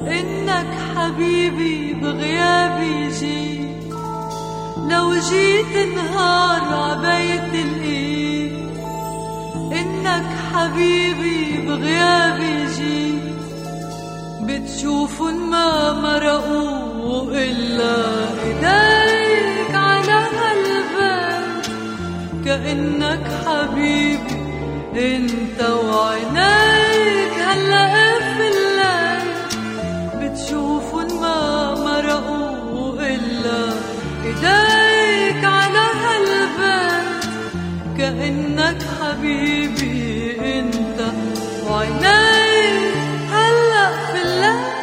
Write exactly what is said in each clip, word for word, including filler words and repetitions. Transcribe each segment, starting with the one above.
إنك حبيبي بغيابي جيت، لو جيت نهار عبيت الإيد. إنك حبيبي بغيابي جيت، بتشوفن ما مرقوا إلا إيديك على هالبيت. كأنك حبيبي انت وعينيك هلأ في الليل، بتشوفن ما مرقوا إلا إيديك على هالبيت. كأنك حبيبي انت وعينيك هلأ في الليل.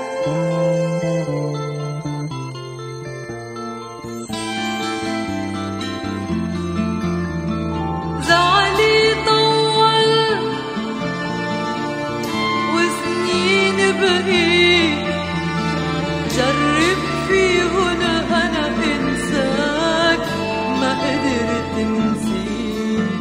جرب فيهن أنا إنساك ما قدرت نسيك.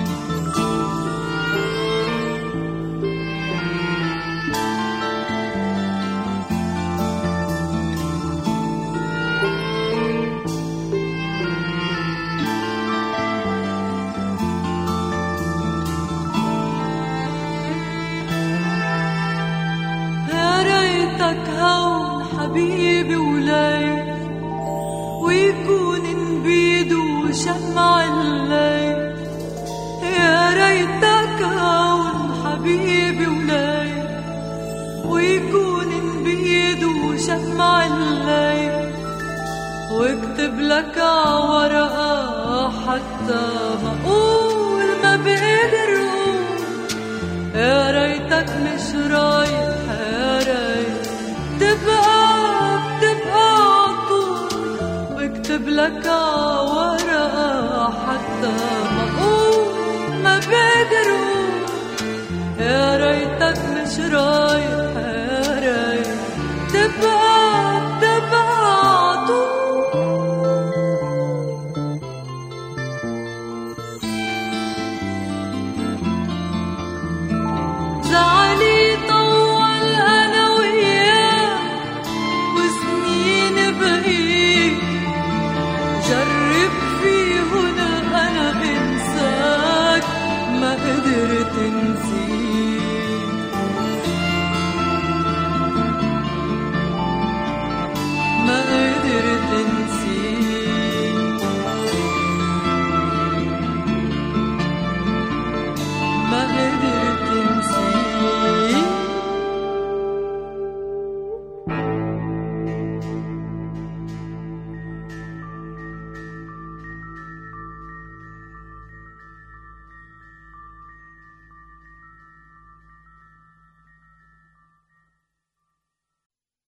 يا ريتك هون حبيبي وليل، ويكون نبيد وشمع الليل. يا ريتك هون حبيبي وليل، ويكون نبيد وشمع الليل. واكتب لك عورقة حتى ما أقول ما بقدر أقول. يا ريتك مش رايح، يا ريت تبقى بتبقى عطول. واكتب لك ورقة حتى ما أقول ما بقدر أقول. يا ريتك مش رايح، يا ريت تبقى بتبقى عطول. زعلي طول أنا وياك وسنين بقيت، جرب فيهن أنا إنساك ما قدرت نسيك. ما قدرت نسيك، ما قدرت نسيك.